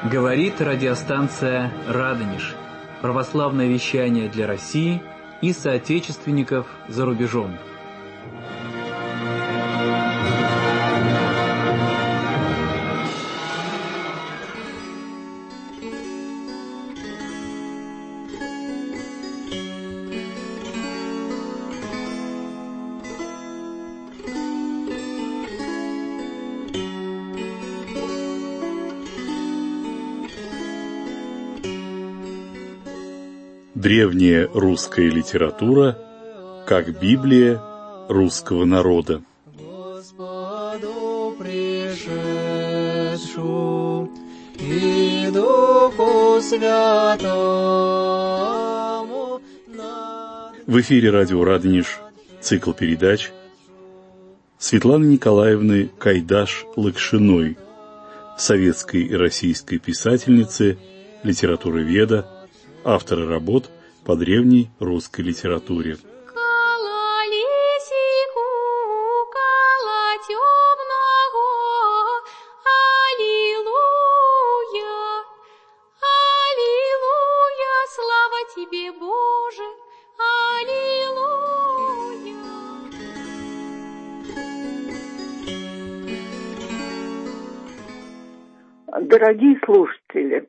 Говорит радиостанция «Радонеж». Православное вещание для России и соотечественников за рубежом. Древняя русская литература как Библия русского народа. Господу пришедшу и Духу Святому. В эфире радио «Радонеж» цикл передач Светланы Николаевны Кайдаш-Лакшиной, советской и российской писательницы, литературоведа, автора работ по древней русской литературе. Дорогие слушатели,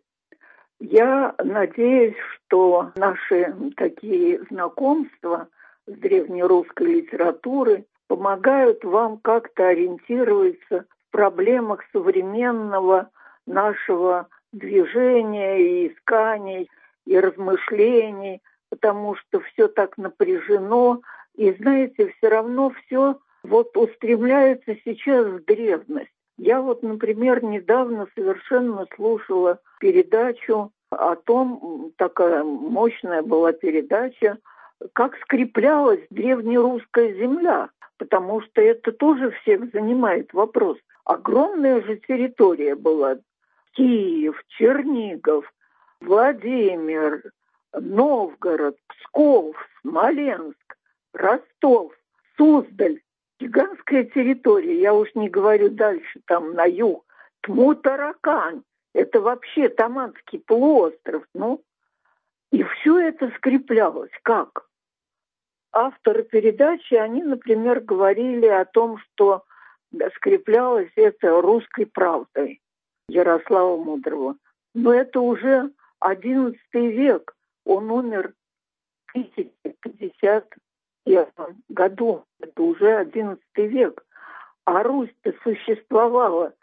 я надеюсь, что наши такие знакомства с древнерусской литературой помогают вам как-то ориентироваться в проблемах современного нашего движения и исканий, и размышлений, потому что все так напряжено, и, знаете, все равно все устремляется сейчас в древность. Я например, недавно совершенно слушала передачу о том, такая мощная была передача, как скреплялась древнерусская земля, потому что это тоже всех занимает вопрос. Огромная же территория была. Киев, Чернигов, Владимир, Новгород, Псков, Смоленск, Ростов, Суздаль. Гигантская территория, я уж не говорю дальше, там на юг, Тму-Таракань, это вообще Таманский полуостров, и все это скреплялось. Как? Авторы передачи, они, например, говорили о том, что скреплялось это русской правдой Ярослава Мудрого. Но это уже XI век, он умер в 1050 году, это уже XI век, а Русь-то существовала,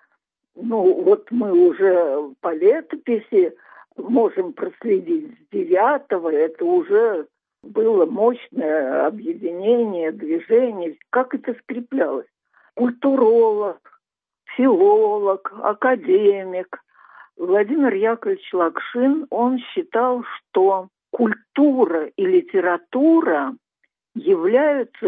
мы уже по летописи можем проследить с IX, это уже было мощное объединение, движение, как это скреплялось. Культуролог, филолог, академик Владимир Яковлевич Лакшин, он считал, что культура и литература являются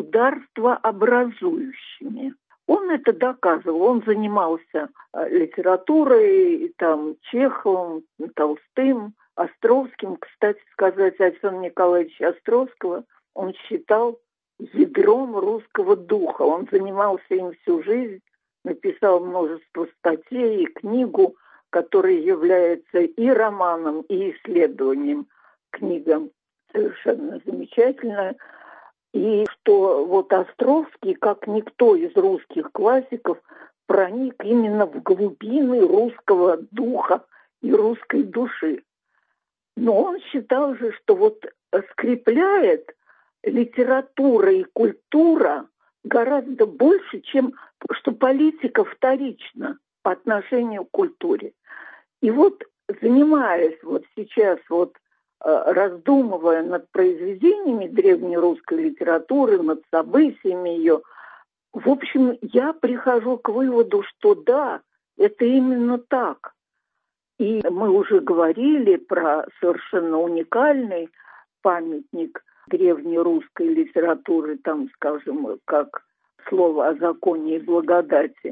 государствообразующими. Он это доказывал. Он занимался литературой, Чеховым, Толстым, Островским. Кстати сказать, Александра Николаевича Островского он считал ядром русского духа. Он занимался им всю жизнь, написал множество статей и книгу, которая является и романом, и исследованием. Книга совершенно замечательная. И что Островский, как никто из русских классиков, проник именно в глубины русского духа и русской души. Но он считал же, что скрепляет литература и культура гораздо больше, чем что политика вторична по отношению к культуре. И занимаясь сейчас раздумывая над произведениями древнерусской литературы, над событиями ее, в общем, я прихожу к выводу, что да, это именно так. И мы уже говорили про совершенно уникальный памятник древнерусской литературы, как слово о законе и благодати.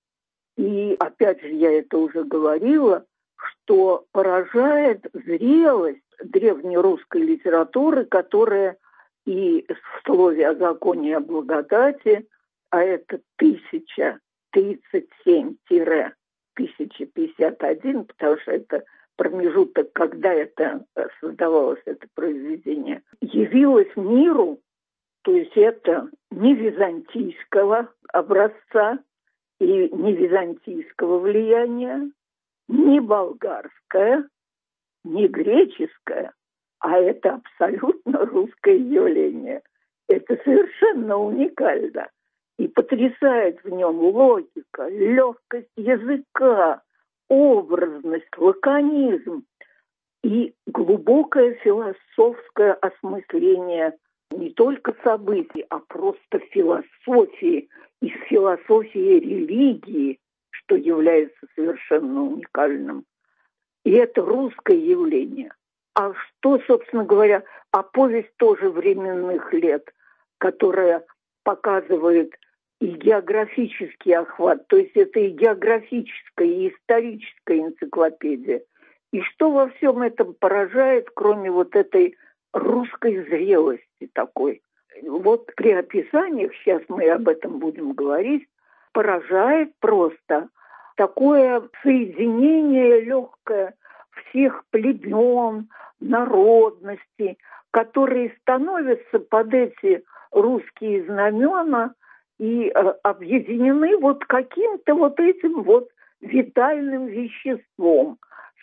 И опять же, я это уже говорила, что поражает зрелость древнерусской литературы, которая и в слове о законе и о благодати, а это 1037-1037 1051, потому что это промежуток, когда это создавалось, это произведение, явилось миру, то есть это не византийского образца и не византийского влияния, не болгарское, не греческое, а это абсолютно русское явление. Это совершенно уникально. И потрясает в нем логика, легкость языка, образность, лаконизм и глубокое философское осмысление не только событий, а просто философии и философии религии, что является совершенно уникальным. И это русское явление. А что, собственно говоря, повесть тоже временных лет, которая показывает и географический охват, то есть это и географическая, и историческая энциклопедия. И что во всем этом поражает, кроме вот этой русской зрелости такой? Вот при описаниях, сейчас мы об этом будем говорить, поражает просто такое соединение легкое всех племен, народностей, которые становятся под эти русские знамена и объединены вот каким-то вот этим вот витальным веществом,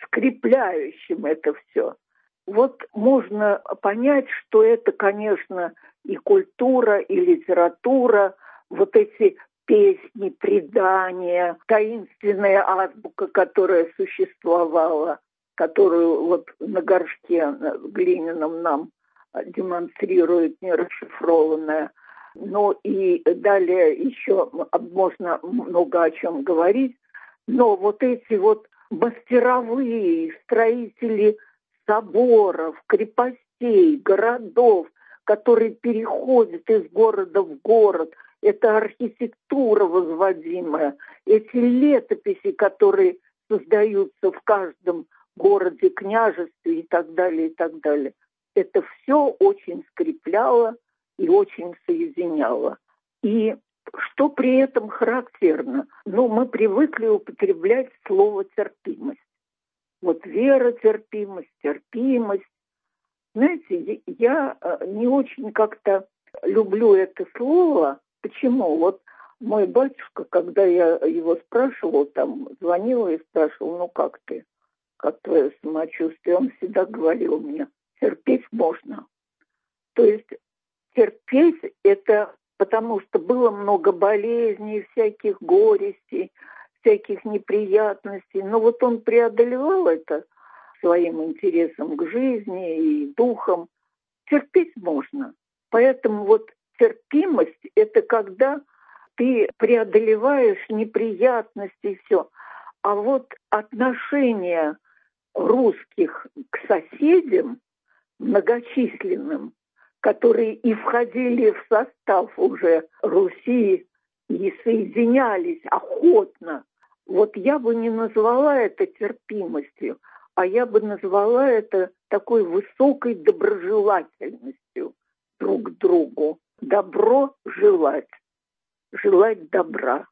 скрепляющим это все. Вот можно понять, что это, конечно, и культура, и литература, вот эти песни, предания, таинственная азбука, которая существовала, которую вот на горшке глиняном нам демонстрирует нерасшифрованная. Ну и далее еще можно много о чем говорить, но вот эти вот мастеровые строители соборов, крепостей, городов, которые переходят из города в город, это архитектура возводимая, эти летописи, которые создаются в каждом городе, княжестве и так далее, и так далее. Это все очень скрепляло и очень соединяло. И что при этом характерно? Ну, мы привыкли употреблять слово терпимость. Вот вера, терпимость, терпимость. Знаете, я не очень как-то люблю это слово. Почему? Вот мой батюшка, когда я его спрашивала, там, звонила и спрашивала, ну как ты? Как твое самочувствие? Он всегда говорил мне, терпеть можно. То есть терпеть это потому, что было много болезней, всяких горестей, всяких неприятностей. Но вот он преодолевал это своим интересом к жизни и духом. Терпеть можно. Поэтому вот терпимость – это когда ты преодолеваешь неприятности и все. А вот отношение русских к соседям многочисленным, которые и входили в состав уже Руси и соединялись охотно, вот я бы не назвала это терпимостью, а я бы назвала это такой высокой доброжелательностью друг к другу. Добро желать, желать добра,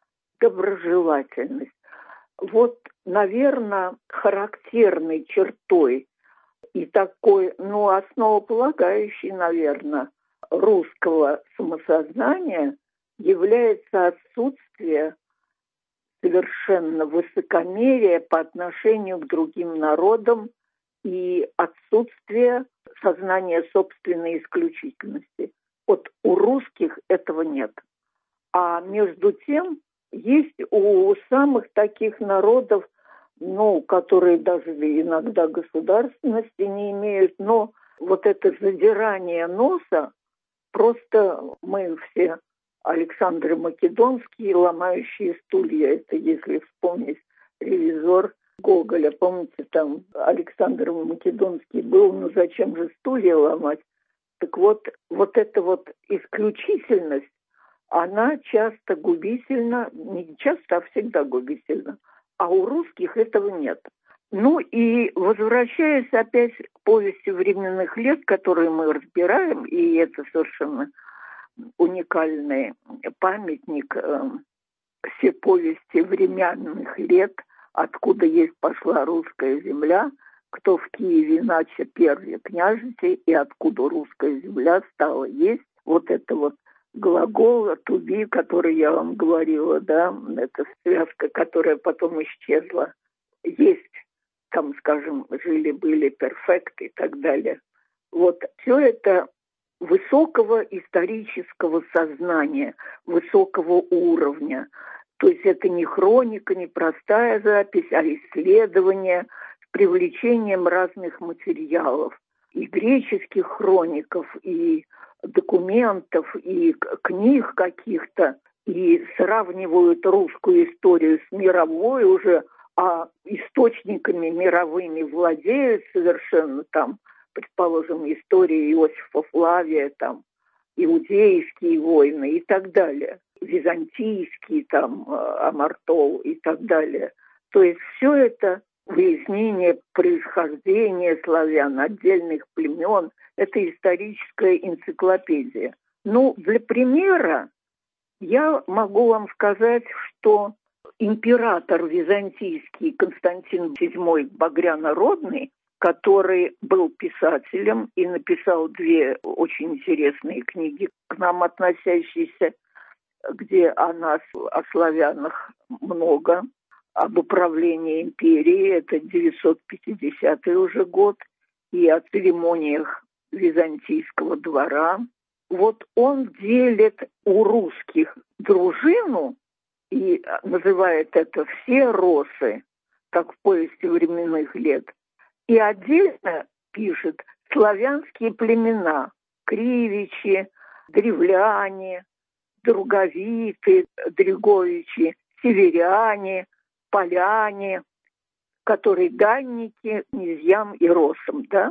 доброжелательность. Вот, наверное, характерной чертой и такой, основополагающей, наверное, русского самосознания является отсутствие совершенно высокомерия по отношению к другим народам и отсутствие сознания собственной исключительности. Вот у русских этого нет. А между тем есть у самых таких народов, которые даже иногда государственности не имеют, но вот это задирание носа, просто мы все Александры Македонские, ломающие стулья, это если вспомнить «Ревизор» Гоголя, помните, там Александр Македонский был, зачем же стулья ломать? Так вот эта вот исключительность, она часто губительна, не часто, а всегда губительна. А у русских этого нет. И возвращаясь опять к повести временных лет, которые мы разбираем, и это совершенно уникальный памятник все повести временных лет, откуда есть пошла русская земля, кто в Киеве иначе первые княжити, и откуда русская земля стала есть. Вот это вот глагол to be, который я вам говорила, да, это связка, которая потом исчезла. Есть, там, скажем, жили-были, перфект и так далее. Вот все это высокого исторического сознания, высокого уровня. То есть это не хроника, не простая запись, а исследование с привлечением разных материалов. И греческих хроников, и документов, и книг каких-то. И сравнивают русскую историю с мировой уже, а источниками мировыми владеют совершенно там, предположим, история Иосифа Флавия, там, иудейские войны и так далее, византийские, там, Амартол и так далее. То есть все это выяснение происхождения славян, отдельных племен, это историческая энциклопедия. Ну, для примера я могу вам сказать, что император византийский Константин VII Багряно-Родный, который был писателем и написал 2 очень интересные книги, к нам относящиеся, где о нас, о славянах много, об управлении империей, это 950 уже год, и о церемониях византийского двора. Вот он делит у русских дружину и называет это все росы, как в повести временных лет. И отдельно пишет славянские племена, кривичи, древляне, друговиты, дреговичи, северяне, поляне, которые данники князьям и росам, да.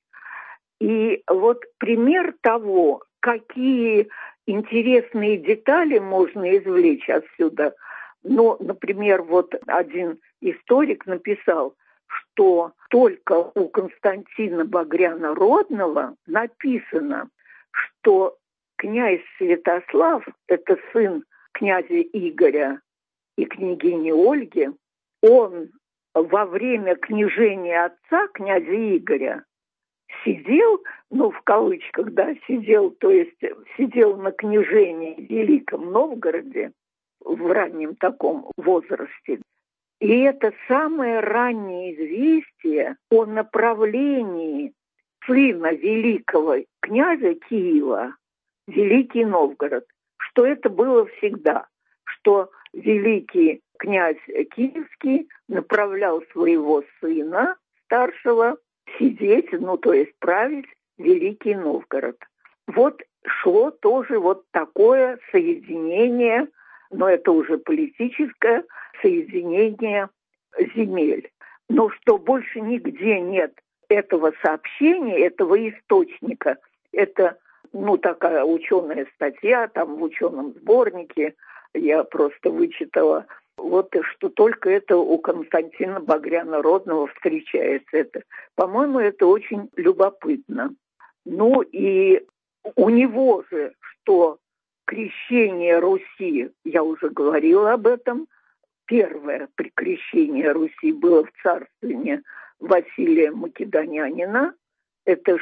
И вот пример того, какие интересные детали можно извлечь отсюда. Ну, например, вот один историк написал, что только у Константина Багряно-Родного написано, что князь Святослав, это сын князя Игоря и княгини Ольги, он во время княжения отца, князя Игоря, сидел, ну, в кавычках, да, сидел, то есть сидел на княжении в Великом Новгороде в раннем таком возрасте. И это самое раннее известие о направлении сына великого князя Киева в Великий Новгород, что это было всегда, что великий князь Киевский направлял своего сына старшего сидеть, ну, то есть править Великий Новгород. Вот шло тоже вот такое соединение, но это уже политическое соединение земель. Но что больше нигде нет этого сообщения, этого источника. Это, ну, такая ученая статья, там в ученом сборнике, я просто вычитала, вот что только это у Константина Багряно-Родного встречается. Это, по-моему, это очень любопытно. Ну и у него же, что крещение Руси, я уже говорила об этом, первое крещение Руси было в царствовании Василия Македонянина, это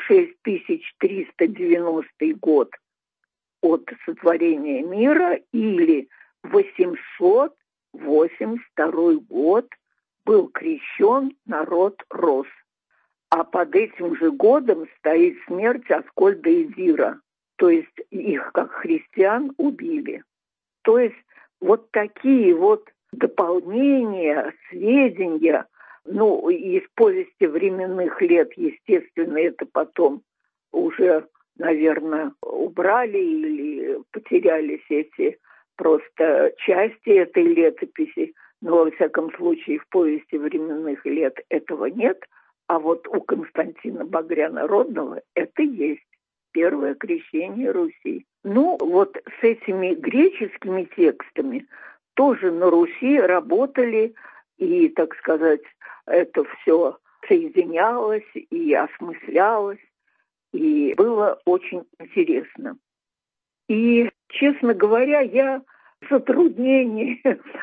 6390 год от сотворения мира, или 882 год был крещен народ Рос. А под этим же годом стоит смерть Аскольда и Дира. То есть их, как христиан, убили. То есть вот такие вот дополнения, сведения, ну, из повести временных лет, естественно, это потом уже, наверное, убрали или потерялись эти просто части этой летописи. Но, во всяком случае, в повести временных лет этого нет. А вот у Константина Багряно-Родного это есть. Первое крещение Руси. Ну, вот с этими греческими текстами тоже на Руси работали, и, так сказать, это все соединялось и осмыслялось, и было очень интересно. И, честно говоря, я затруднений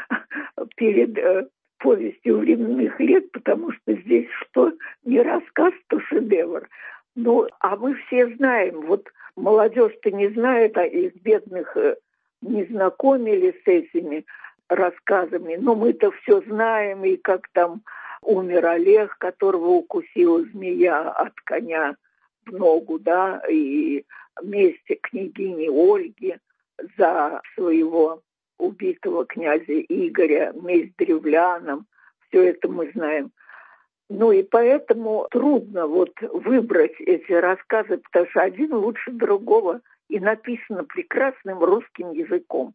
перед повестью временных лет, потому что здесь что не рассказ, то шедевр. Ну, а мы все знаем, вот молодежь-то не знает, а из бедных не знакомились с этими рассказами, но мы-то все знаем, и как там умер Олег, которого укусила змея от коня в ногу, да, и месть княгини Ольги за своего убитого князя Игоря, месть древлянам, все это мы знаем. Ну и поэтому трудно вот выбрать эти рассказы, потому что один лучше другого и написано прекрасным русским языком,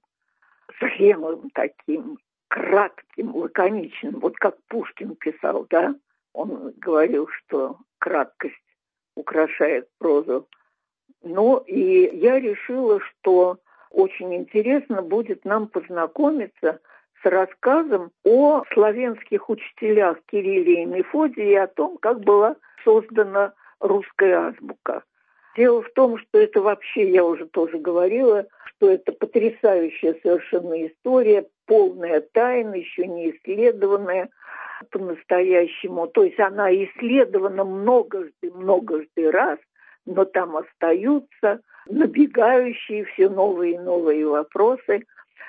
зрелым таким, кратким, лаконичным, вот как Пушкин писал, да, он говорил, что краткость украшает прозу. Ну и я решила, что очень интересно будет нам познакомиться с рассказом о славянских учителях Кирилле и Мефодии и о том, как была создана русская азбука. Дело в том, что это вообще, я уже тоже говорила, что это потрясающая совершенно история, полная тайна, еще не исследованная по-настоящему. То есть она исследована многожды раз, но там остаются набегающие все новые и новые вопросы.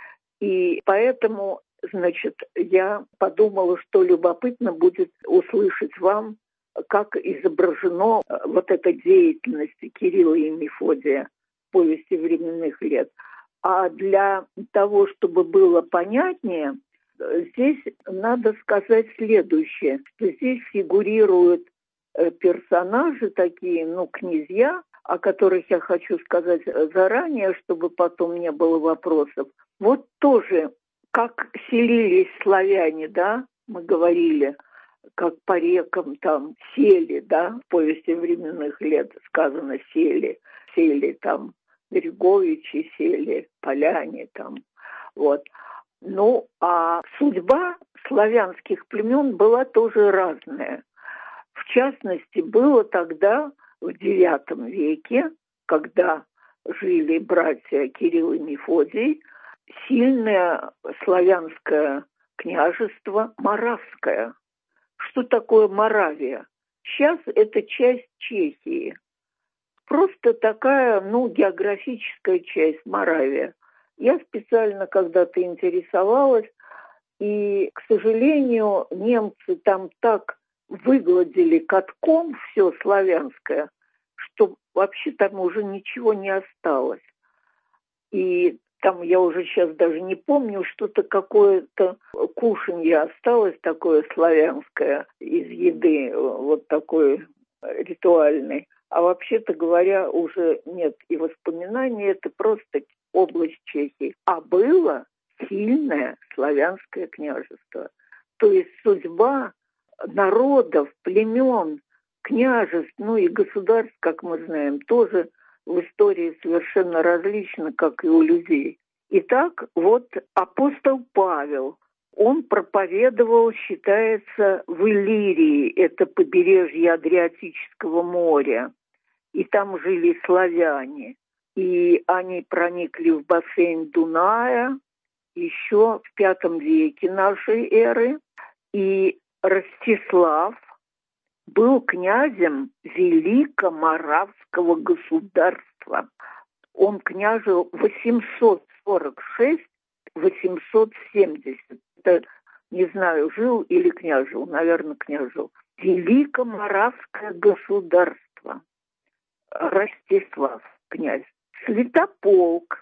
И поэтому, значит, я подумала, что любопытно будет услышать вам, как изображена вот эта деятельность Кирилла и Мефодия в повести временных лет. А для того, чтобы было понятнее, здесь надо сказать следующее, что здесь фигурируют персонажи такие, князья, о которых я хочу сказать заранее, чтобы потом не было вопросов. Вот тоже, как селились славяне, да, мы говорили, как по рекам там сели, да, в повести временных лет сказано сели там Григоричи, сели поляне там, вот. Ну, а судьба славянских племен была тоже разная. В частности, было тогда, в IX веке, когда жили братья Кирилл и Мефодий, сильное славянское княжество Моравское. Что такое Моравия? Сейчас это часть Чехии. Просто такая, географическая часть Моравия. Я специально когда-то интересовалась, и, к сожалению, немцы там так выгладили катком все славянское, что вообще там уже ничего не осталось. И там я уже сейчас даже не помню, что-то какое-то кушанье осталось такое славянское из еды, вот такой ритуальный. А вообще-то говоря, уже нет и воспоминаний, это просто область Чехии. А было сильное славянское княжество. То есть судьба народов, племен, княжеств, и государств, как мы знаем, тоже в истории совершенно различно, как и у людей. Итак, вот апостол Павел, он проповедовал, считается, в Иллирии, это побережье Адриатического моря, и там жили славяне. И они проникли в бассейн Дуная еще в V веке нашей эры. И Ростислав был князем Великоморавского государства. Он княжил 846-870. Это, не знаю, жил или княжил, наверное, княжил. Великоморавское государство. Ростислав, князь. Святополк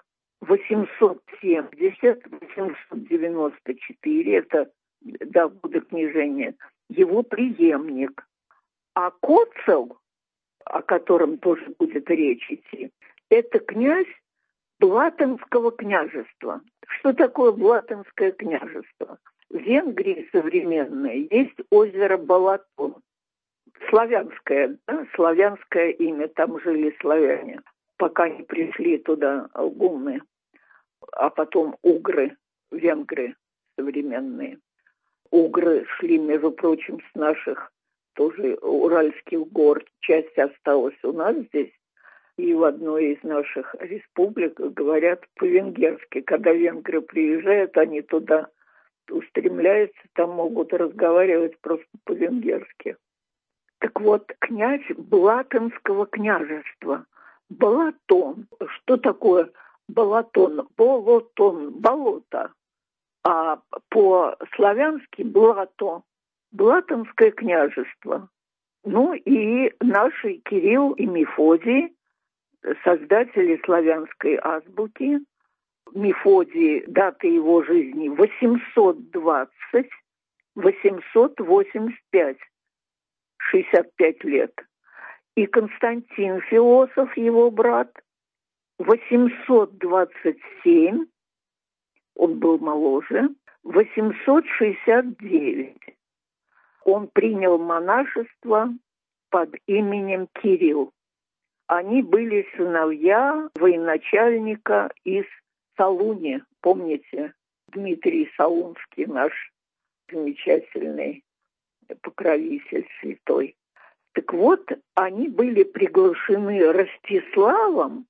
870-894, это до года княжения, его преемник. А Коцел, о котором тоже будет речь идти, это князь Блатенского княжества. Что такое Блатенское княжество? В Венгрии современной есть озеро Балатон. Славянское, да? Славянское имя, там жили славяне, пока не пришли туда гунны, а потом угры, венгры современные. Угры шли, между прочим, с наших тоже Уральских гор. Часть осталась у нас здесь, И в одной из наших республик говорят по-венгерски. Когда венгры приезжают, они туда устремляются, там могут разговаривать просто по-венгерски. Так вот, князь Балатонского княжества. Балатон. Что такое Балатон? Болотон. Болото. А по-славянски Блато. Балатонское княжество. Ну и наши Кирилл и Мефодий, создатели славянской азбуки. Мефодий, дата его жизни 820-885, 65 лет. И Константин философ, его брат, 827, он был моложе, 869. Он принял монашество под именем Кирилл. Они были сыновья военачальника из Солуни. Помните, Дмитрий Солунский, наш замечательный покровитель святой. Так вот, они были приглашены Ростиславом,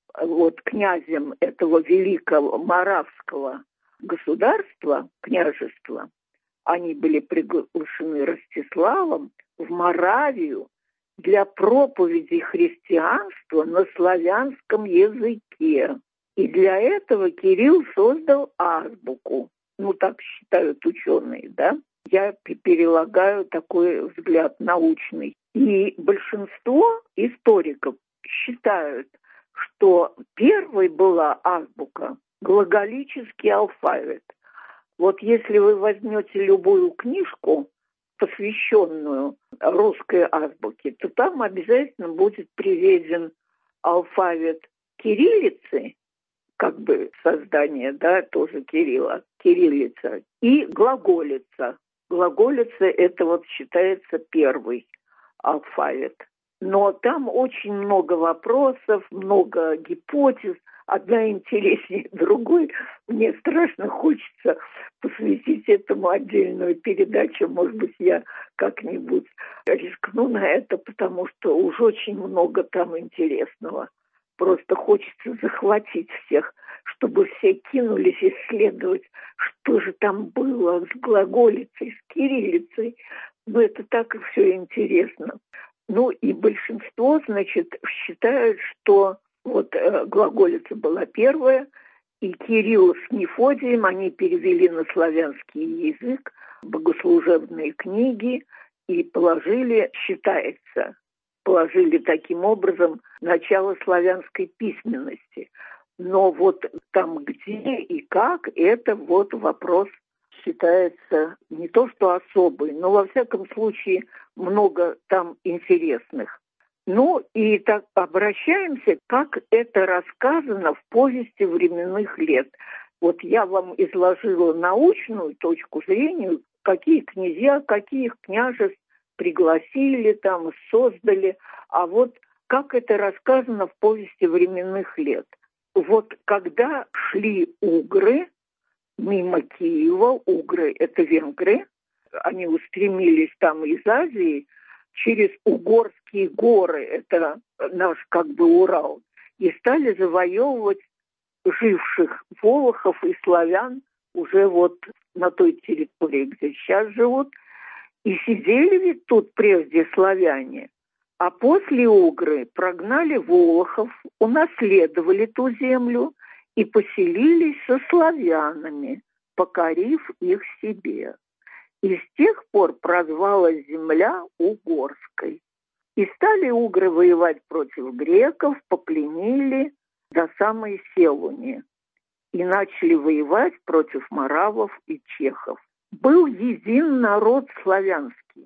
вот князем этого великого моравского государства, княжества. Они были приглашены Ростиславом в Моравию для проповеди христианства на славянском языке. И для этого Кирилл создал азбуку. Ну, так считают ученые, да? Я перелагаю такой взгляд научный. И большинство историков считают, что первой была азбука глаголический алфавит. Вот если вы возьмете любую книжку, посвященную русской азбуке, то там обязательно будет приведен алфавит кириллицы, как бы создание, да, тоже Кирилла, кириллица, и глаголица. Глаголица – это вот считается первый алфавит. Но там очень много вопросов, много гипотез, одна интереснее другой. Мне страшно хочется посвятить этому отдельную передачу. Может быть, я как-нибудь рискну на это, потому что уж очень много там интересного. Просто хочется захватить всех, чтобы все кинулись исследовать, что же там было с глаголицей, с кириллицей. Но это так и все интересно. Ну и большинство, значит, считают, что вот глаголица была первая, и Кирилл с Мефодием, они перевели на славянский язык богослужебные книги и положили, считается, положили таким образом начало славянской письменности. Но вот там где и как, это вот вопрос считается не то что особый, но во всяком случае много там интересных. Ну и так обращаемся, как это рассказано в повести временных лет. Вот я вам изложила научную точку зрения, какие князья, каких княжеств пригласили, там, создали, а вот как это рассказано в повести временных лет. Вот когда шли угры мимо Киева, угры – это венгры, они устремились там из Азии через Угорские горы, это наш как бы Урал, и стали завоевывать живших волохов и славян уже вот на той территории, где сейчас живут. И сидели ведь тут прежде славяне, а после угры прогнали волохов, унаследовали ту землю и поселились со славянами, покорив их себе. И с тех пор прозвалась земля Угорской. И стали угры воевать против греков, попленили до самой Селуни. И начали воевать против моравов и чехов. Был един народ славянский.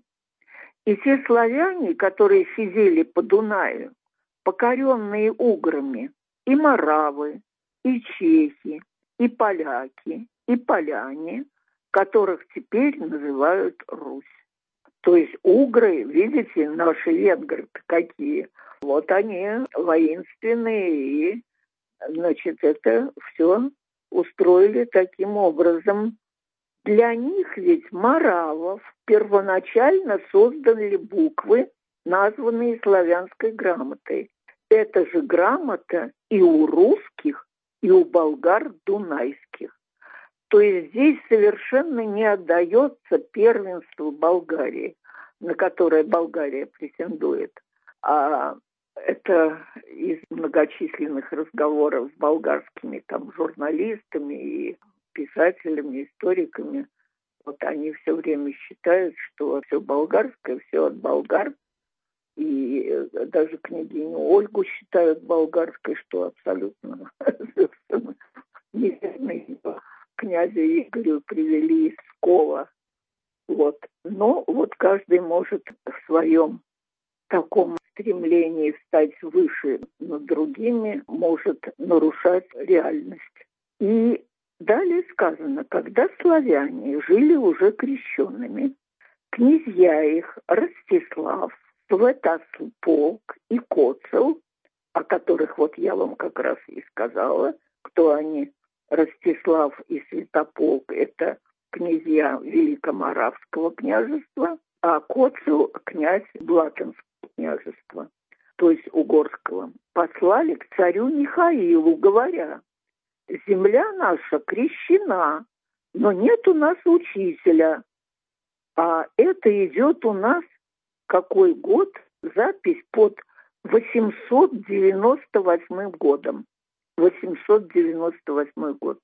И те славяне, которые сидели по Дунаю, покоренные уграми, и моравы, и чехи, и поляки, и поляне, которых теперь называют Русь. То есть угры, видите, наши венгры какие. Вот они воинственные и, значит, это все устроили таким образом. Для них ведь моравов первоначально создали буквы, названные славянской грамотой. эта же грамота и у русских, и у болгар дунайских. То есть здесь совершенно не отдается первенству Болгарии, на которое Болгария претендует. А это из многочисленных разговоров с болгарскими там журналистами и писателями, историками. Вот они все время считают, что все болгарское, все от болгар. И даже княгиню Ольгу считают болгарской, что абсолютно неверно. Князя Игоря привели из Пскова. Вот. Но вот каждый может в своем таком стремлении стать выше над другими, может нарушать реальность. И далее сказано, когда славяне жили уже крещенными, князья их Ростислав, Святополк и Коцел, о которых вот я вам как раз и сказала, кто они, Ростислав и Святополк, это князья Великоморавского княжества, а Коцел – князь Блатинского княжества, то есть Угорского, послали к царю Михаилу, говоря: «Земля наша крещена, но нет у нас учителя». А это идет у нас какой год? Запись под 898 годом. 898 год.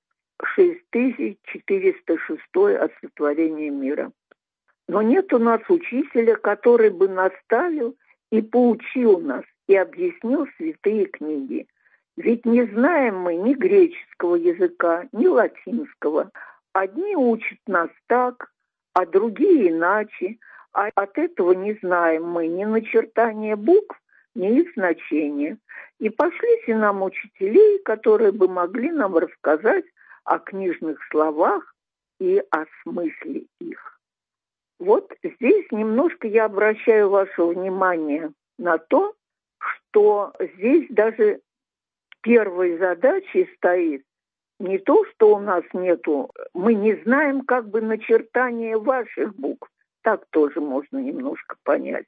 6406 от сотворения мира. Но нет у нас учителя, который бы наставил и поучил нас, и объяснил святые книги. Ведь не знаем мы ни греческого языка, ни латинского. Одни учат нас так, а другие иначе. А от этого не знаем мы ни начертания букв, ни их значения. И пошлите нам учителей, которые бы могли нам рассказать о книжных словах и о смысле их. Вот здесь немножко я обращаю ваше внимание на то, что здесь даже первой задачей стоит не то, что у нас нету, мы не знаем как бы начертания ваших букв, так тоже можно немножко понять.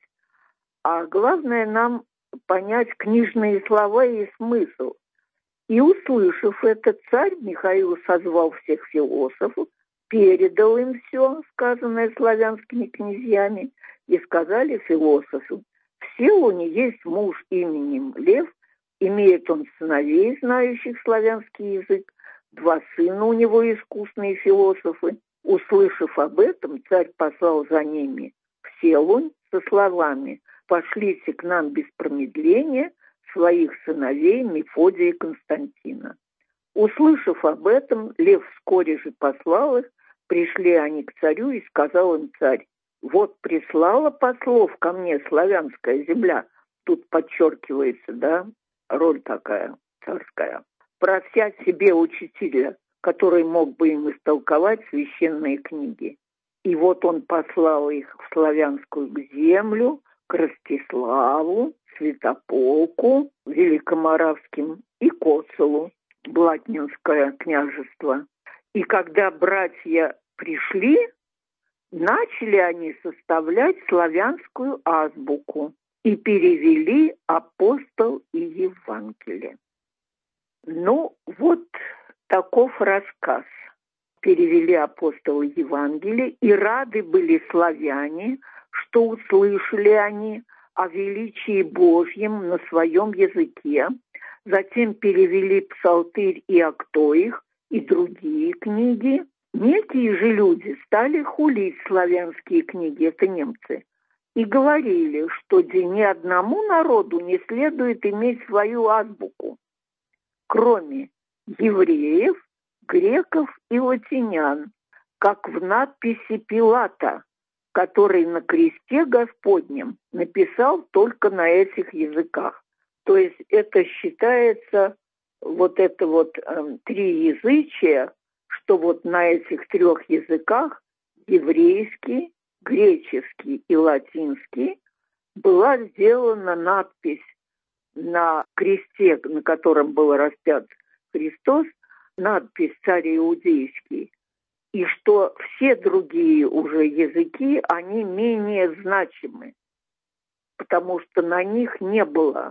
А главное нам понять книжные слова и смысл. И, услышав это, царь Михаил созвал всех философов, передал им все, сказанное славянскими князьями, и сказали философу: в Селуне есть муж именем Лев, имеет он сыновей, знающих славянский язык, 2 сына у него искусные философы. Услышав об этом, царь послал за ними в Селунь со словами: пошлите к нам без промедления своих сыновей Мефодия и Константина. Услышав об этом, Лев вскоре же послал их, пришли они к царю, и сказал им царь: вот прислала послов ко мне славянская земля. Тут подчеркивается, да, роль такая царская. Прося себе учителя, который мог бы им истолковать священные книги. И вот он послал их в славянскую землю, к Ростиславу, Святополку, Великоморавским и Коцелу, Блатнинское княжество. И когда братья пришли, начали они составлять славянскую азбуку и перевели апостол и Евангелие. Ну, вот таков рассказ. Перевели апостолы Евангелие, и рады были славяне, что услышали они о величии Божьем на своем языке. Затем перевели Псалтырь и Актоих и другие книги. Некие же люди стали хулить славянские книги, это немцы, и говорили, что ни одному народу не следует иметь свою азбуку, кроме евреев, греков и латинян, как в надписи Пилата, который на кресте Господнем написал только на этих языках. То есть это считается вот это вот триязычие, что вот на этих 3 языках, еврейский, греческий и латинский, была сделана надпись на кресте, на котором был распят Христос, надпись «Царь Иудейский», и что все другие уже языки, они менее значимы, потому что на них не было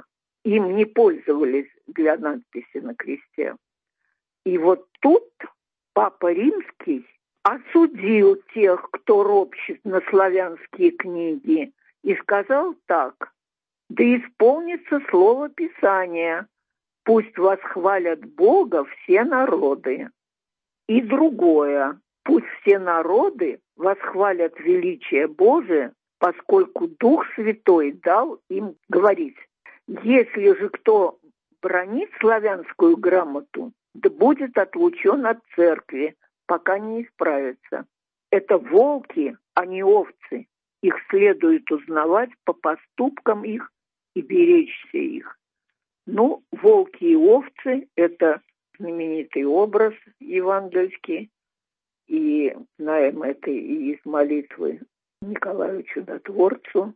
им не пользовались для надписи на кресте. И вот тут Папа Римский осудил тех, кто ропщет на славянские книги, и сказал так: «Да исполнится слово Писания, пусть восхвалят Бога все народы». И другое: «Пусть все народы восхвалят величие Божие, поскольку Дух Святой дал им говорить. Если же кто бранит славянскую грамоту, да будет отлучен от церкви, пока не исправится. Это волки, а не овцы. Их следует узнавать по поступкам их и беречься их». Ну, волки и овцы – это знаменитый образ евангельский, и знаем это и из молитвы Николаю Чудотворцу,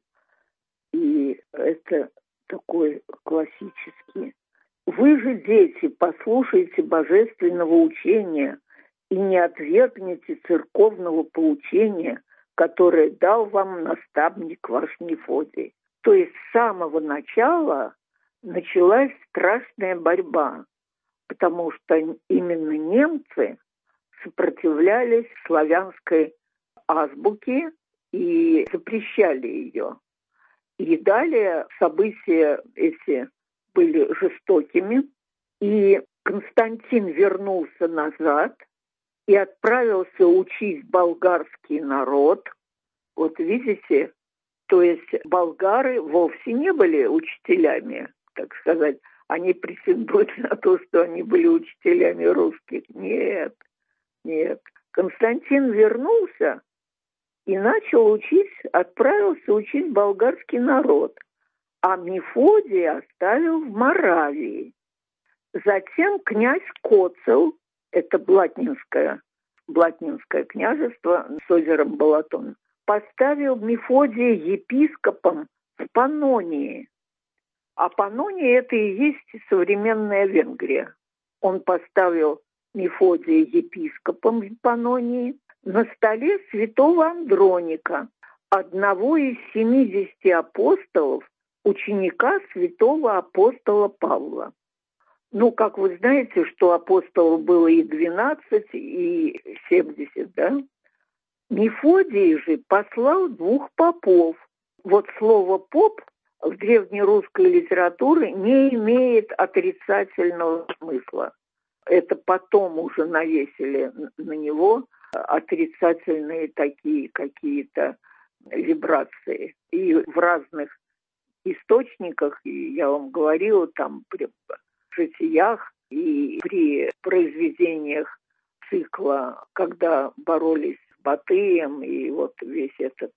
и это такой классический. «Вы же, дети, послушайте божественного учения и не отвергните церковного поучения, которое дал вам наставник ваш Мефодий». То есть с самого начала началась страшная борьба, потому что именно немцы сопротивлялись славянской азбуке и запрещали ее. И далее события эти были жестокими, и Константин вернулся назад и отправился учить болгарский народ. Вот видите, то есть болгары вовсе не были учителями, так сказать. Они претендуют на то, что они были учителями русских. Нет. Константин вернулся и начал учить, отправился учить болгарский народ. А Мефодий оставил в Моравии. Затем князь Коцел, это Блатнинское княжество с озером Балатон, поставил Мефодия епископом в Паннонии. А Паннония – это и есть современная Венгрия. Он поставил Мефодия епископом в Паннонии на столе святого Андроника, одного из 70 апостолов, ученика святого апостола Павла. Ну, как вы знаете, что апостолов было и 12, и 70, да? Мефодий же послал 2 попов. Вот слово «поп» в древнерусской литературе не имеет отрицательного смысла. Это потом уже навесили на него отрицательные такие какие-то вибрации. И в разных источниках, и я вам говорила, там при житиях и при произведениях цикла, когда боролись с Батыем, и вот весь этот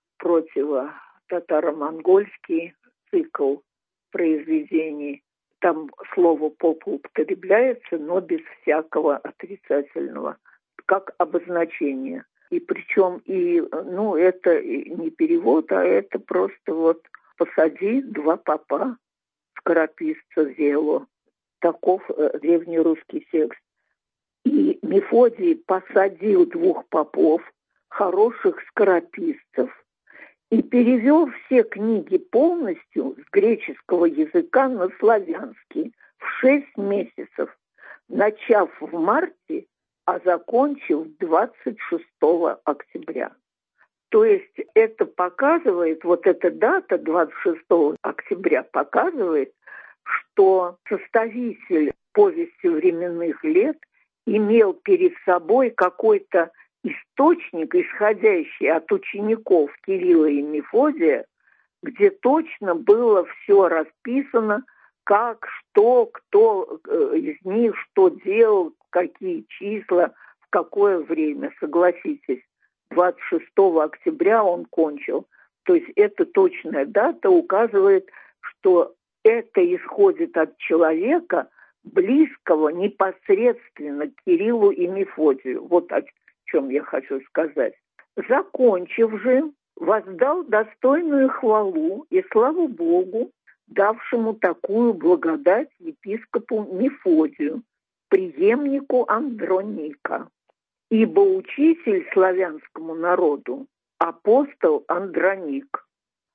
противо-татаро-монгольский цикл произведений, там слово «поп» употребляется, но без всякого отрицательного, как обозначение. И причем, это не перевод, а это просто вот «посади 2 попа, скорописца зело». Таков древнерусский текст. И Мефодий посадил 2 попов, хороших скорописцев, и перевел все книги полностью с греческого языка на славянский в 6 месяцев, начав в марте, а закончив 26 октября. То есть это показывает, вот эта дата 26 октября показывает, что составитель «Повести временных лет» имел перед собой какой-то источник, исходящий от учеников Кирилла и Мефодия, где точно было все расписано, как, что, кто из них что делал, какие числа, в какое время. Согласитесь, 26 октября он кончил. То есть эта точная дата указывает, что это исходит от человека, близкого непосредственно к Кириллу и Мефодию. Вот о чем я хочу сказать. Закончив же, воздал достойную хвалу и славу Богу, давшему такую благодать епископу Мефодию, преемнику Андроника. Ибо учитель славянскому народу апостол Андроник.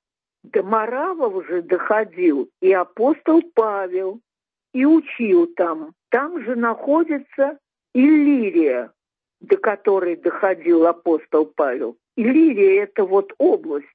До Моравов же доходил и апостол Павел, и учил там. Там же находится Иллирия, до которой доходил апостол Павел. Иллирия – это вот область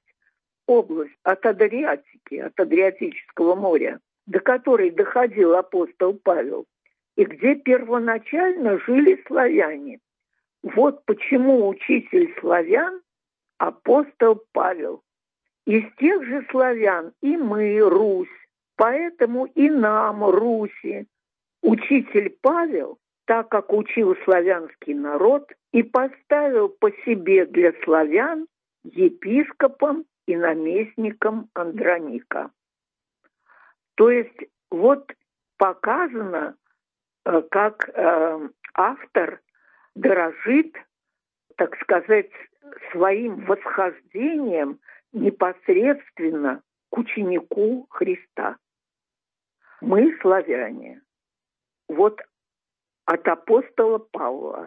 от Адриатики, от Адриатического моря, до которой доходил апостол Павел, и где первоначально жили славяне. Вот почему учитель славян – апостол Павел. Из тех же славян и мы, Русь, поэтому и нам, Руси, учитель Павел, так как учил славянский народ, и поставил по себе для славян епископом и наместником Андроника. То есть вот показано, как автор дорожит, так сказать, своим восхождением непосредственно к ученику Христа. Мы, славяне, вот от апостола Павла,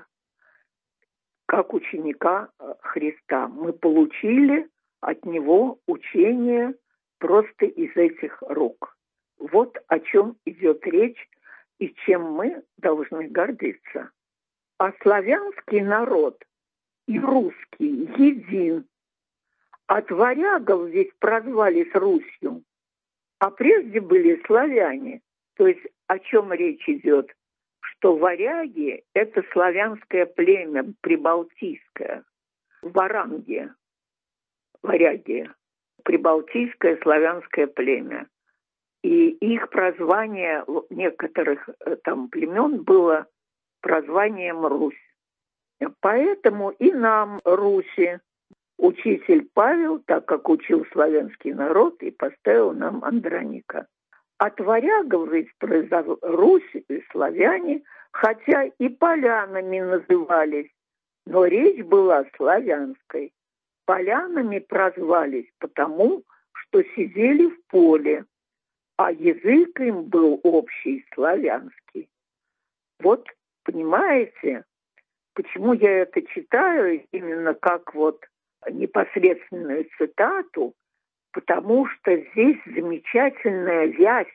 как ученика Христа, мы получили от него учение просто из этих рук. Вот о чем идет речь и чем мы должны гордиться. А славянский народ и русский един. От варягов ведь прозвались Русью, а прежде были славяне. То есть о чем речь идет? Что варяги – это славянское племя прибалтийское, варанги, варяги, прибалтийское славянское племя. И их прозвание некоторых там племен было прозванием Русь. Поэтому и нам, Руси, учитель Павел, так как учил славянский народ, и поставил нам Андроника. От варягов ведь произошла Русь и славяне, хотя и полянами назывались, но речь была славянской. Полянами прозвались потому, что сидели в поле, а язык им был общий, славянский. Вот, понимаете, почему я это читаю именно как вот непосредственную цитату, потому что здесь замечательная вязь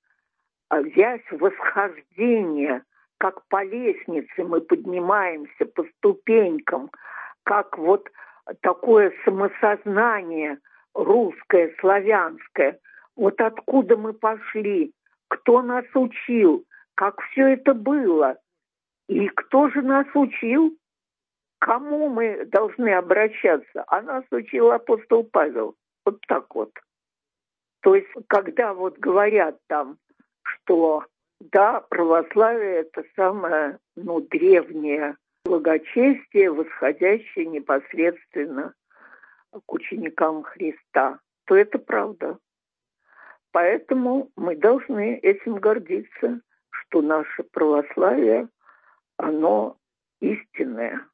восхождения, как по лестнице мы поднимаемся по ступенькам, как вот такое самосознание русское, славянское, вот откуда мы пошли, кто нас учил, как все это было, и кто же нас учил, кому мы должны обращаться, а нас учил апостол Павел. Вот так вот. То есть, когда вот говорят там, что да, православие – это самое, древнее благочестие, восходящее непосредственно к ученикам Христа, то это правда. Поэтому мы должны этим гордиться, что наше православие, оно истинное.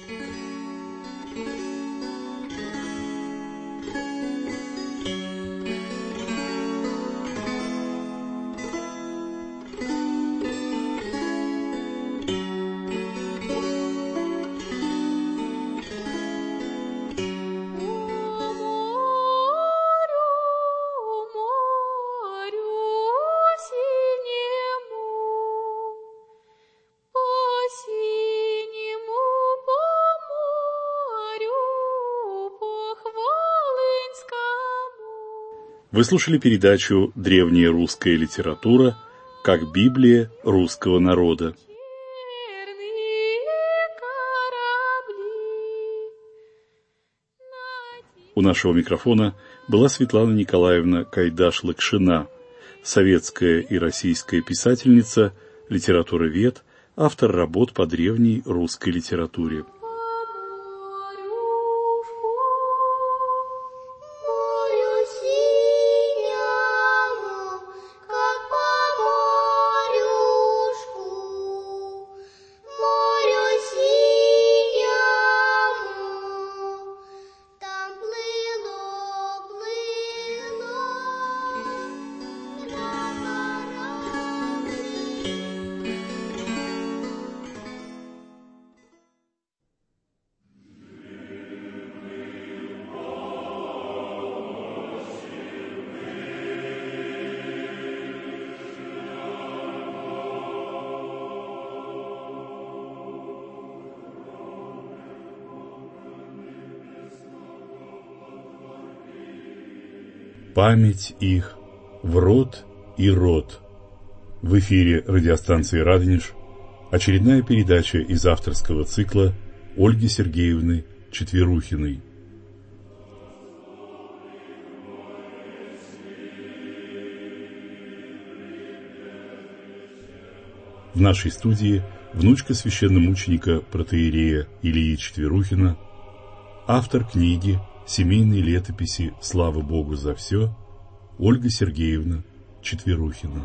Вы слушали передачу «Древняя русская литература. Как Библия русского народа». У нашего микрофона была Светлана Николаевна Кайдаш-Лакшина, советская и российская писательница, литературовед, автор работ по древней русской литературе. память их в род и род. В эфире радиостанции «Радонеж» очередная передача из авторского цикла Ольги Сергеевны Четверухиной. В нашей студии внучка священномученика протоиерея Ильи Четверухина, автор книги «Семейные летописи. Слава Богу за все» Ольга Сергеевна Четверухина.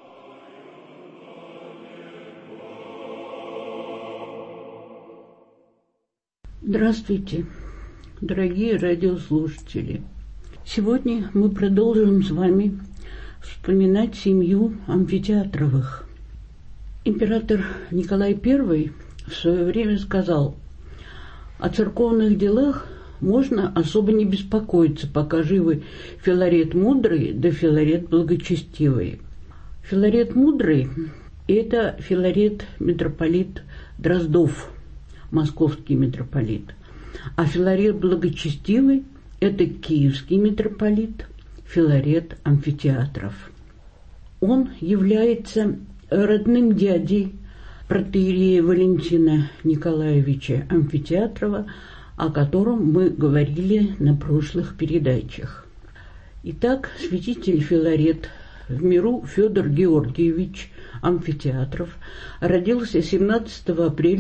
Здравствуйте, дорогие радиослушатели! Сегодня мы продолжим с вами вспоминать семью Амфитеатровых. Император Николай I в свое время сказал: о церковных делах можно особо не беспокоиться, пока живы Филарет Мудрый да Филарет Благочестивый. Филарет Мудрый – это Филарет митрополит Дроздов, московский митрополит, а Филарет Благочестивый – это киевский митрополит Филарет Амфитеатров. Он является родным дядей протоиерея Валентина Николаевича Амфитеатрова, о котором мы говорили на прошлых передачах. Итак, святитель Филарет в миру Федор Георгиевич Амфитеатров родился 17 апреля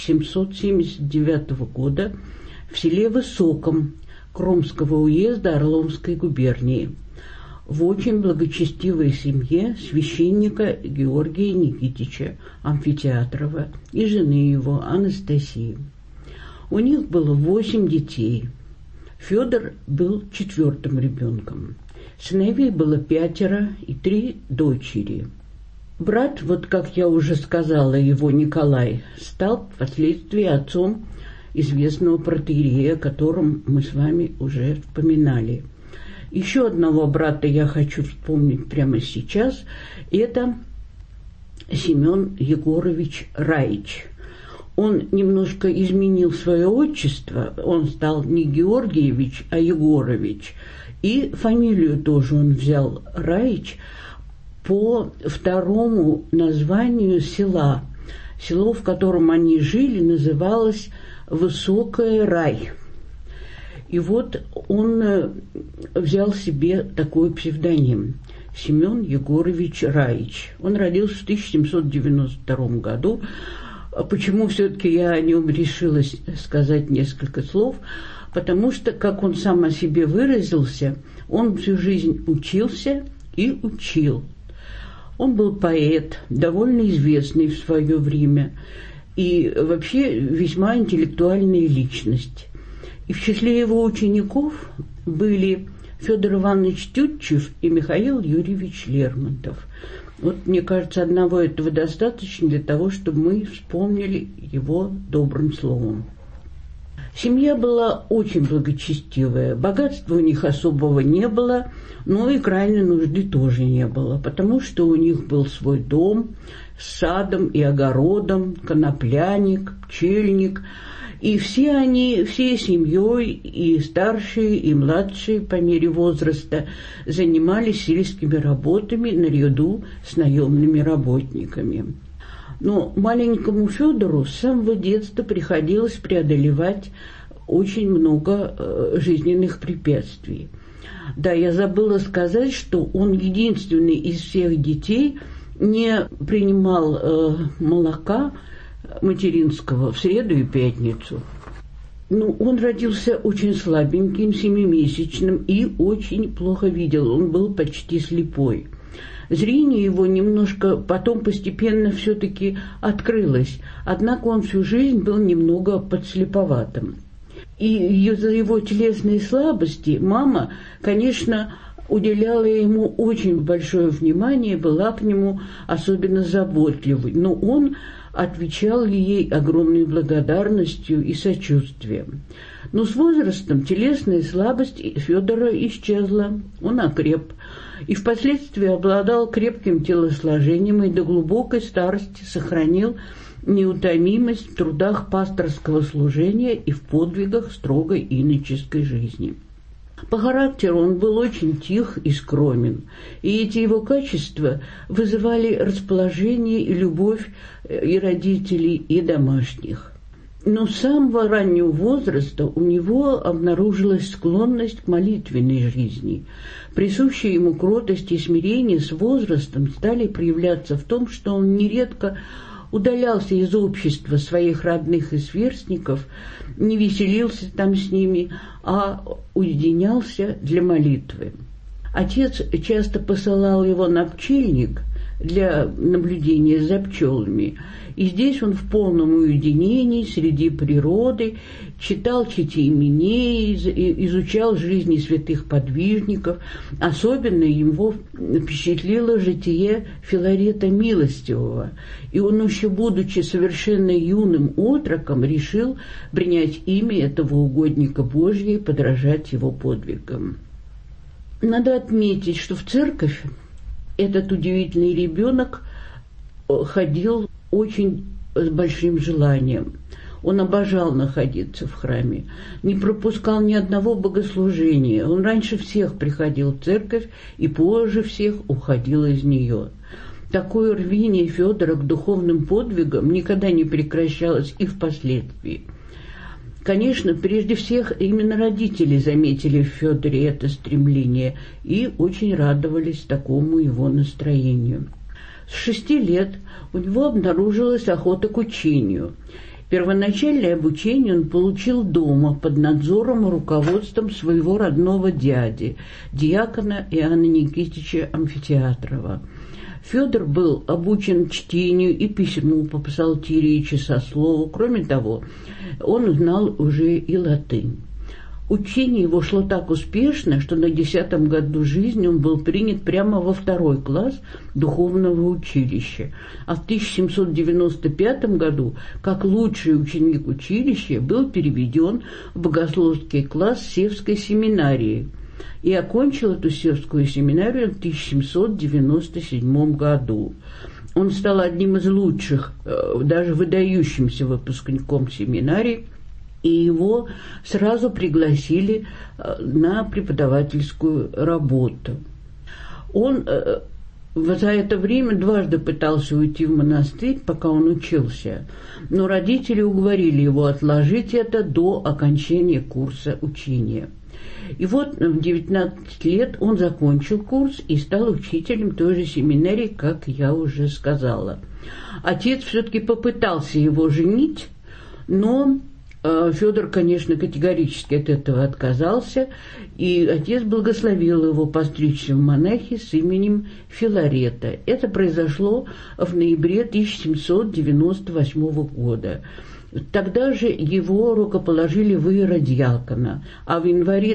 1779 года в селе Высоком Кромского уезда Орловской губернии в очень благочестивой семье священника Георгия Никитича Амфитеатрова и жены его Анастасии. У них было 8 детей. Федор был 4-м ребенком. Сыновей было 5 и 3 дочери. Брат, вот как я уже сказала, его Николай, стал впоследствии отцом известного протоиерея, о котором мы с вами уже вспоминали. Еще одного брата я хочу вспомнить прямо сейчас. Это Семен Егорович Раич. Он немножко изменил свое отчество. Он стал не Георгиевич, а Егорович. И фамилию тоже он взял Раич по второму названию села. Село, в котором они жили, называлось Высокое Рай. И вот он взял себе такой псевдоним – Семен Егорович Раич. Он родился в 1792 году. Почему все-таки я о нем решилась сказать несколько слов? Потому что, как он сам о себе выразился, он всю жизнь учился и учил. Он был поэт, довольно известный в свое время, и вообще весьма интеллектуальная личность. И в числе его учеников были Федор Иванович Тютчев и Михаил Юрьевич Лермонтов. Вот, мне кажется, одного этого достаточно для того, чтобы мы вспомнили его добрым словом. Семья была очень благочестивая. Богатства у них особого не было, но и крайней нужды тоже не было, потому что у них был свой дом с садом и огородом, конопляник, пчельник. И все они, всей семьей, и старшие, и младшие по мере возраста, занимались сельскими работами наряду с наемными работниками. Но маленькому Федору с самого детства приходилось преодолевать очень много жизненных препятствий. Да, я забыла сказать, что он единственный из всех детей не принимал молока материнского в среду и пятницу. Ну, он родился очень слабеньким, 7-месячным и очень плохо видел. Он был почти слепой. Зрение его немножко потом постепенно все-таки открылось, однако он всю жизнь был немного подслеповатым. И из-за его телесной слабости мама, конечно, уделяла ему очень большое внимание, была к нему особенно заботливой, но он отвечал ей огромной благодарностью и сочувствием. Но с возрастом телесная слабость Федора исчезла, он окреп и впоследствии обладал крепким телосложением и до глубокой старости сохранил неутомимость в трудах пасторского служения и в подвигах строгой иноческой жизни. По характеру он был очень тих и скромен, и эти его качества вызывали расположение и любовь и родителей, и домашних. Но с самого раннего возраста у него обнаружилась склонность к молитвенной жизни. Присущие ему кротость и смирение с возрастом стали проявляться в том, что он нередко удалялся из общества своих родных и сверстников, не веселился там с ними, а уединялся для молитвы. Отец часто посылал его на пчельник для наблюдения за пчелами, и здесь он в полном уединении среди природы читал чтеименей, изучал жизни святых подвижников. Особенно его впечатлило житие Филарета Милостивого, и он, еще будучи совершенно юным отроком, решил принять имя этого угодника Божия и подражать его подвигам. Надо отметить, что в церковь этот удивительный ребенок ходил очень с большим желанием. Он обожал находиться в храме, не пропускал ни одного богослужения. Он раньше всех приходил в церковь и позже всех уходил из нее. Такое рвение Федора к духовным подвигам никогда не прекращалось и впоследствии. Конечно, прежде всех именно родители заметили в Федоре это стремление и очень радовались такому его настроению. С 6 лет у него обнаружилась охота к учению. Первоначальное обучение он получил дома под надзором и руководством своего родного дяди, диакона Иоанна Никитича Амфитеатрова. Федор был обучен чтению и письму по псалтире и часослову. Кроме того, он знал уже и латынь. Учение его шло так успешно, что на 10-м году жизни он был принят прямо во 2-й класс духовного училища, а в 1795 году, как лучший ученик училища, был переведен в богословский класс Севской семинарии и окончил эту Севскую семинарию в 1797 году. Он стал одним из лучших, даже выдающимся выпускником семинарии, и его сразу пригласили на преподавательскую работу. Он за это время дважды пытался уйти в монастырь, пока он учился, но родители уговорили его отложить это до окончания курса учения. И вот в 19 лет он закончил курс и стал учителем той же семинарии, как я уже сказала. Отец все-таки попытался его женить, но Федор, конечно, категорически от этого отказался, и отец благословил его постричься в монахи с именем Филарета. Это произошло в ноябре 1798 года. Тогда же его рукоположили в иеродиакона, а в январе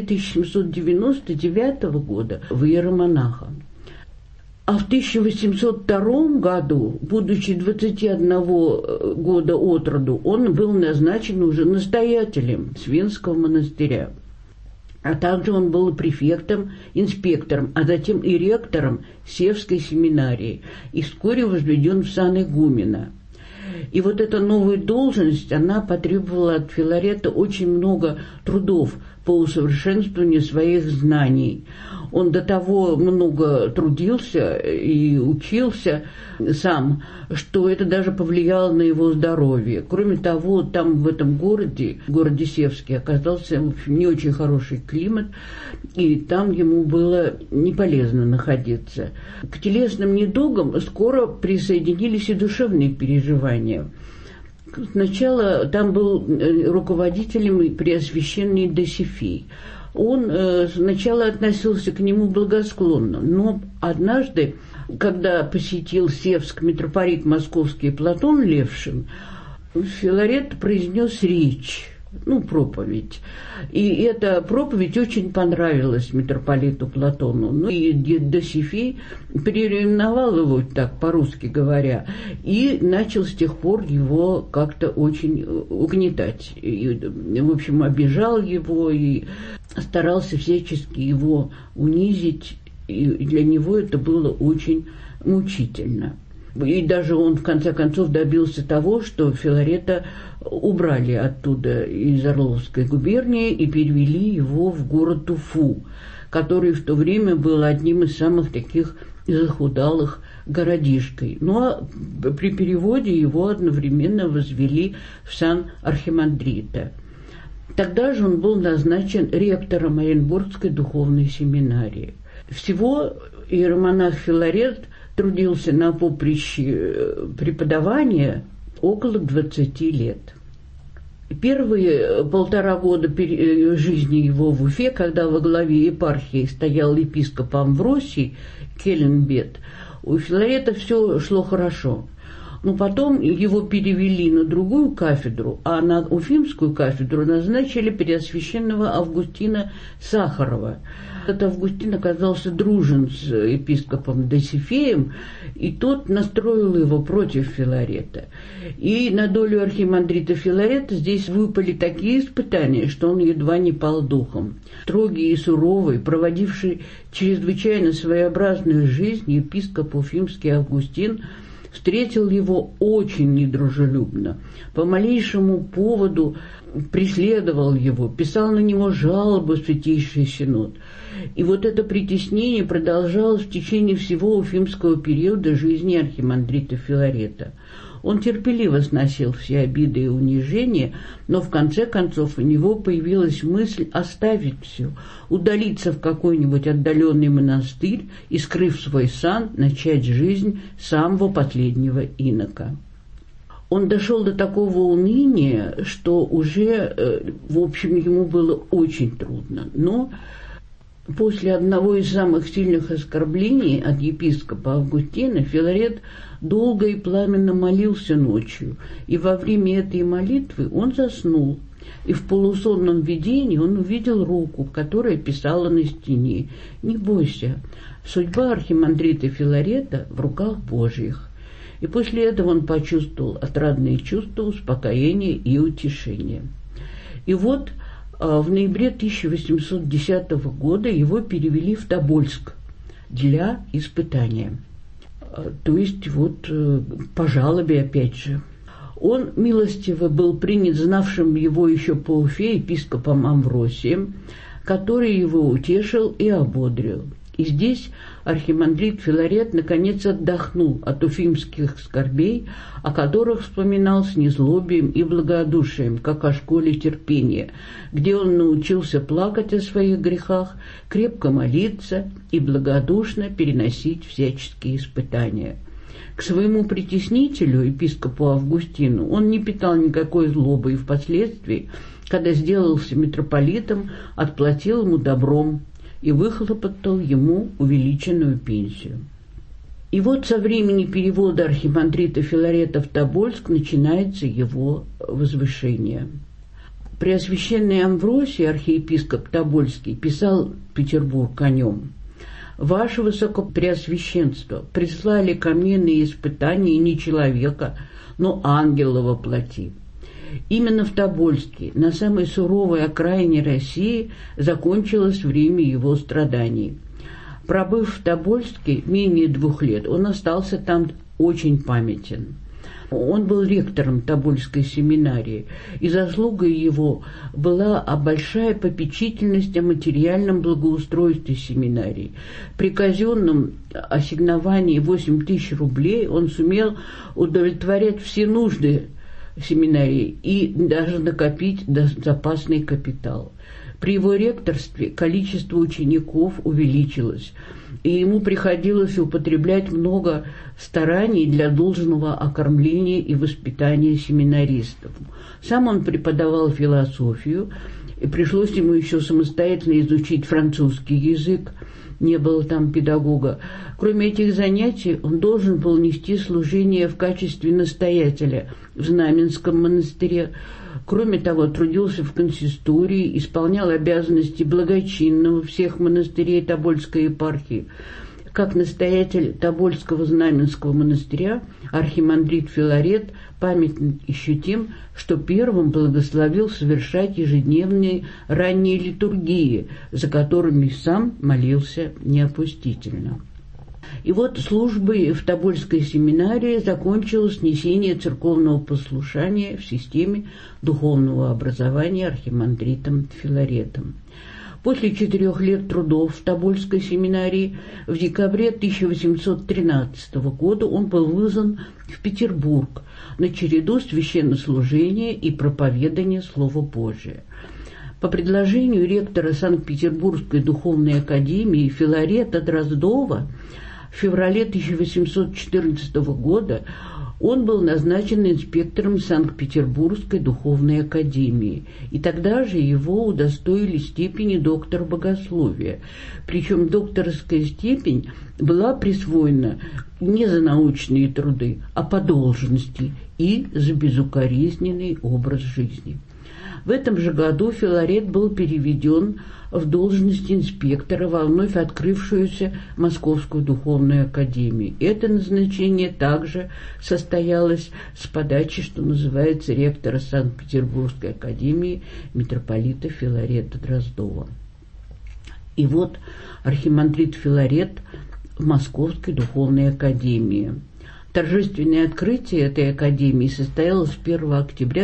1799 года в иеромонаха. А в 1802 году, будучи 21 года от роду, он был назначен уже настоятелем Свенского монастыря. А также он был префектом, инспектором, а затем и ректором Севской семинарии и вскоре возведен в сан игумена. И вот эта новая должность, она потребовала от Филарета очень много трудов по усовершенствованию своих знаний. Он до того много трудился и учился сам, что это даже повлияло на его здоровье. Кроме того, там в этом городе Севске, оказался, в общем, не очень хороший климат, и там ему было не полезно находиться. К телесным недугам скоро присоединились и душевные переживания. Сначала там был руководителем преосвященный Досифей. Он сначала относился к нему благосклонно, но однажды, когда посетил Севск митрополит московский Платон Левшин, Филарет произнес речь, проповедь. И эта проповедь очень понравилась митрополиту Платону. Ну и Досифей переименовал его, так по-русски говоря, и начал с тех пор его как-то очень угнетать. И, в общем, обижал его и старался всячески его унизить. И для него это было очень мучительно. И даже он в конце концов добился того, что Филарета убрали оттуда из Орловской губернии и перевели его в город Уфу, который в то время был одним из самых таких захудалых городишкой. Ну а при переводе его одновременно возвели в сан архимандрита. Тогда же он был назначен ректором Оренбургской духовной семинарии. Всего иеромонах Филарет трудился на поприще преподавания около 20 лет. Первые 1,5 года жизни его в Уфе, когда во главе епархии стоял епископ Амвросий Келленбет, у Филарета все шло хорошо. Но потом его перевели на другую кафедру, а на Уфимскую кафедру назначили преосвященного Августина Сахарова. Этот Августин оказался дружен с епископом Досифеем, и тот настроил его против Филарета. И на долю архимандрита Филарета здесь выпали такие испытания, что он едва не пал духом. Строгий и суровый, проводивший чрезвычайно своеобразную жизнь, епископ Уфимский Августин встретил его очень недружелюбно. По малейшему поводу преследовал его, писал на него жалобы в Святейший Синод. И вот это притеснение продолжалось в течение всего уфимского периода жизни архимандрита Филарета. Он терпеливо сносил все обиды и унижения, но в конце концов у него появилась мысль оставить все, удалиться в какой-нибудь отдаленный монастырь и, скрыв свой сан, начать жизнь самого последнего инока. Он дошел до такого уныния, что уже, в общем, ему было очень трудно. Но после одного из самых сильных оскорблений от епископа Августина Филарет долго и пламенно молился ночью, и во время этой молитвы он заснул, и в полусонном видении он увидел руку, которая писала на стене: «Не бойся, судьба архимандрита Филарета в руках Божьих». И после этого он почувствовал отрадные чувства, успокоения и утешения. И вот в ноябре 1810 года его перевели в Тобольск для испытания. То есть вот по жалобе опять же. Он милостиво был принят знавшим его еще по Уфе епископом Амвросием, который его утешил и ободрил. И здесь архимандрит Филарет наконец отдохнул от уфимских скорбей, о которых вспоминал с незлобием и благодушием, как о школе терпения, где он научился плакать о своих грехах, крепко молиться и благодушно переносить всяческие испытания. К своему притеснителю, епископу Августину, он не питал никакой злобы и впоследствии, когда сделался митрополитом, отплатил ему добром и выхлопотал ему увеличенную пенсию. И вот со времени перевода архимандрита Филарета в Тобольск начинается его возвышение. Преосвященный Амвросий, архиепископ Тобольский, писал в Петербург о нем: «Ваше Высокопреосвященство, прислали ко мне на испытание не человека, но ангела во плоти». Именно в Тобольске, на самой суровой окраине России, закончилось время его страданий. Пробыв в Тобольске менее 2 лет, он остался там очень памятен. Он был ректором Тобольской семинарии, и заслугой его была большая попечительность о материальном благоустройстве семинарии. При казенном ассигновании 8 000 рублей он сумел удовлетворять все нужды семинарии и даже накопить запасный капитал. При его ректорстве количество учеников увеличилось, и ему приходилось употреблять много стараний для должного окормления и воспитания семинаристов. Сам он преподавал философию, и пришлось ему еще самостоятельно изучить французский язык, не было там педагога. Кроме этих занятий, он должен был нести служение в качестве настоятеля в Знаменском монастыре. Кроме того, трудился в консистории, исполнял обязанности благочинного всех монастырей Тобольской епархии. Как настоятель Тобольского Знаменского монастыря, архимандрит Филарет памятен еще тем, что первым благословил совершать ежедневные ранние литургии, за которыми сам молился неопустительно. И вот службой в Тобольской семинарии закончилось снесение церковного послушания в системе духовного образования архимандритом Филаретом. После 4 лет трудов в Тобольской семинарии в декабре 1813 года он был вызван в Петербург на череду священнослужения и проповедания Слова Божия. По предложению ректора Санкт-Петербургской духовной академии Филарета Дроздова в феврале 1814 года он был назначен инспектором Санкт-Петербургской духовной академии, и тогда же его удостоили степени доктора богословия. Причем докторская степень была присвоена не за научные труды, а по должности и за безукоризненный образ жизни. В этом же году Филарет был переведен в должность инспектора во вновь открывшуюся Московскую духовную академию. Это назначение также состоялось с подачи, что называется, ректора Санкт-Петербургской академии митрополита Филарета Дроздова. И вот архимандрит Филарет в Московской духовной академии. Торжественное открытие этой академии состоялось 1 октября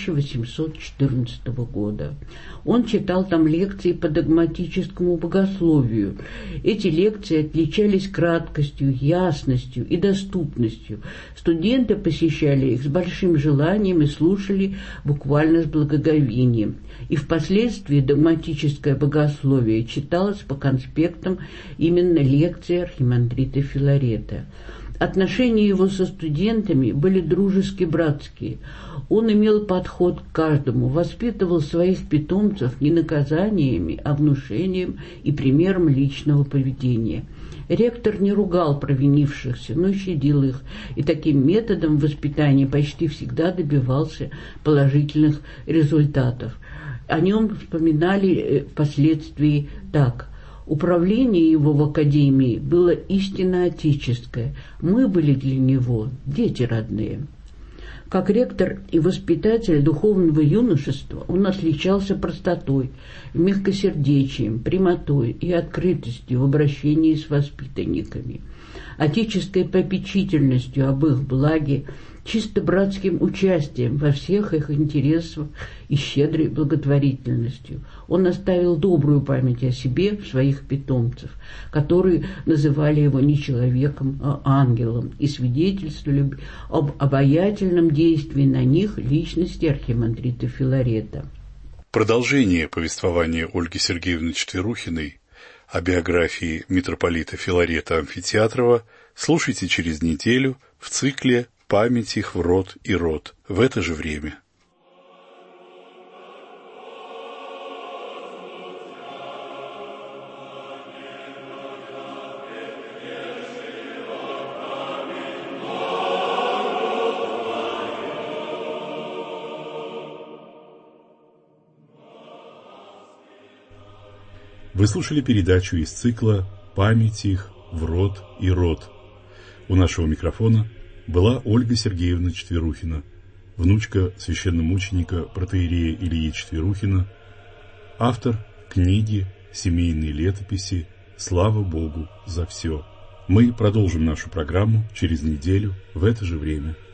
1814 года. Он читал там лекции по догматическому богословию. Эти лекции отличались краткостью, ясностью и доступностью. Студенты посещали их с большим желанием и слушали буквально с благоговением. И впоследствии догматическое богословие читалось по конспектам именно лекции архимандрита Филарета. Отношения его со студентами были дружески-братские. Он имел подход к каждому, воспитывал своих питомцев не наказаниями, а внушением и примером личного поведения. Ректор не ругал провинившихся, но щадил их, и таким методом воспитания почти всегда добивался положительных результатов. О нем вспоминали впоследствии так: управление его в академии было истинно отеческое. Мы были для него дети родные. Как ректор и воспитатель духовного юношества он отличался простотой, мягкосердечием, прямотой и открытостью в обращении с воспитанниками, отеческой попечительностью об их благе, чисто братским участием во всех их интересах и щедрой благотворительностью. Он оставил добрую память о себе в своих питомцев, которые называли его не человеком, а ангелом, и свидетельствовали об обаятельном действии на них личности архимандрита Филарета. Продолжение повествования Ольги Сергеевны Четверухиной о биографии митрополита Филарета Амфитеатрова слушайте через неделю в цикле «Память их в род и род» в это же время. Вы слушали передачу из цикла «Память их в род и род». У нашего микрофона была Ольга Сергеевна Четверухина, внучка священномученика протоиерея Ильи Четверухина, автор книги «Семейные летописи. Слава Богу за все». Мы продолжим нашу программу через неделю в это же время.